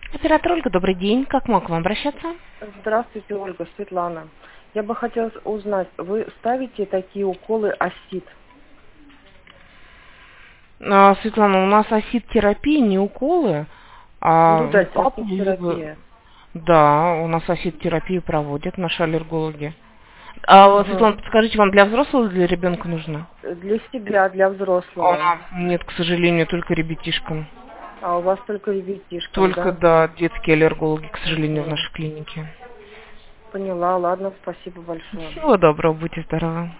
Оператор Ольга, добрый день. Как могу к вам обращаться? Здравствуйте, Ольга, Светлана. Я бы хотела узнать, вы ставите такие уколы АСИД? Светлана, у нас осид-терапия, не уколы, Ну а да, накапливаю. АСИД-терапия. Да, у нас осид-терапию проводят наши аллергологи. Угу. Светлана, подскажите, вам для взрослого или для ребенка нужно? Для себя, для взрослого. Нет, к сожалению, только ребятишкам. А у вас только ребятишкам, Только, да? да, детские аллергологи, к сожалению, в Угу. нашей клинике. Поняла, ладно, спасибо большое. Всего доброго, будьте здоровы.